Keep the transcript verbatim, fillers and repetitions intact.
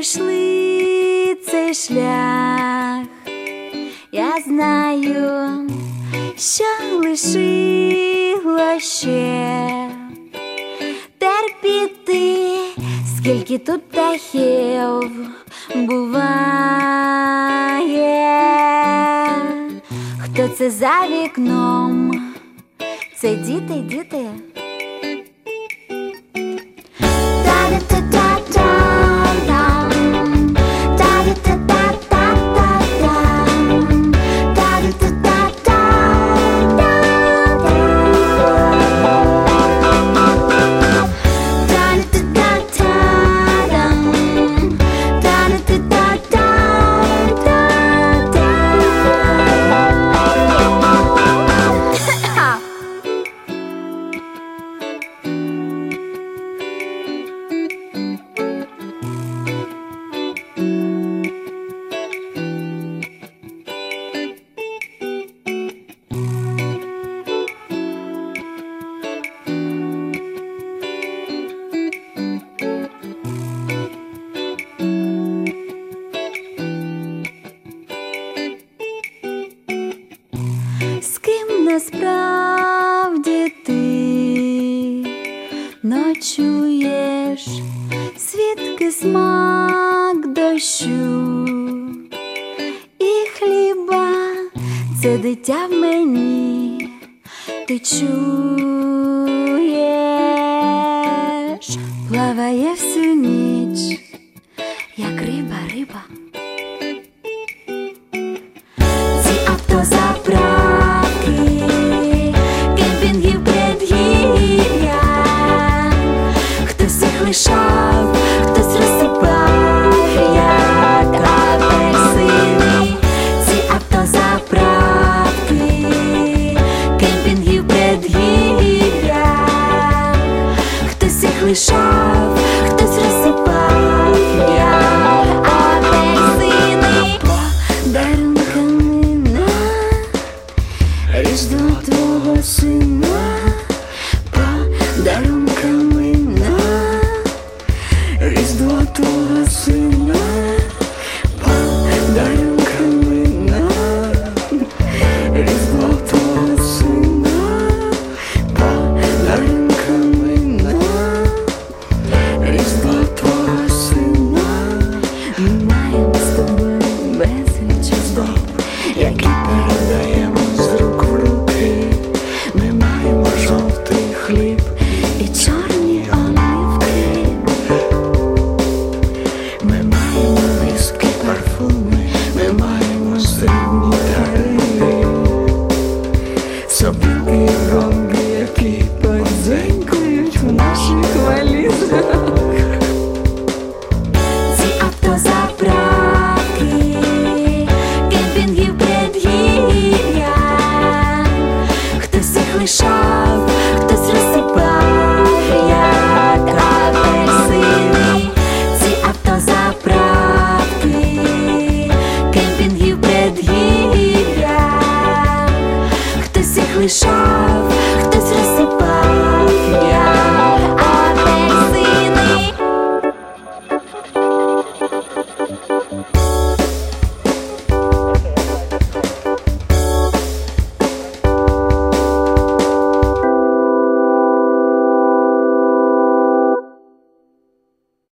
пройшли цей шлях, я знаю, що лишило ще терпіти, скільки тут птахів буває. Хто це за вікном? Це діти, діти. З ким насправді ти ночуєш, звідки смак дощу і хліба, це дитя в мені, ти чуєш, плаває всю ніч, як риба, риба. Ці автозаправки, кемпінгів, предгір'я, хтось їх лишав, хтось розсипав, як апельсини. Ці автозаправки, кемпінгів, предгір'я, хтось їх лишав, хтось розсипав, як апельсини. Подарунками на Різдво твого сина, подарунками на Різдво твого сина, подарунками на Різдво твого сина, подарунками на Різдво твого сина. Ми маємо з тобою безліч оздоб, які передаємо з рук в руки. Ми маємо жовтий хліб і чорні оливки. Ми маємо віскі, парфуми, ми маємо срібні дари, сопілки і ромби, які подзенькують в наших валізах. Ці автозаправки, кемпінгів, предгір'я, хтось їх лишав, хтось розсипав, як апельсини. Ці автозаправки, кемпінгів, предгір'я, хтось їх лишав,